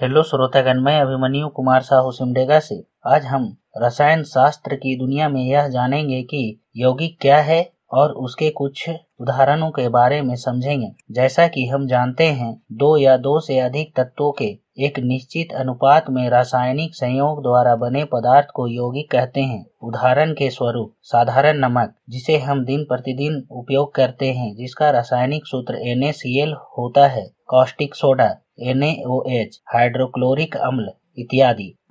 Hello श्रोतागण, मैं अभिमन्यु कुमार साहू सिमडेगा से। आज हम रसायन शास्त्र की दुनिया में यह जानेंगे कि यौगिक क्या है और उसके कुछ उदाहरणों के बारे में समझेंगे। जैसा कि हम जानते हैं, दो या दो से अधिक तत्वों के एक निश्चित अनुपात में रासायनिक संयोग द्वारा बने पदार्थ को यौगिक कहते हैं। उदाहरण के स्वरूप साधारण नमक, जिसे हम दिन प्रतिदिन उपयोग करते हैं, जिसका रासायनिक सूत्र NaCl होता है, कास्टिक सोडा NaOH, हाइड्रोक्लोरिक अम्ल इत्यादि।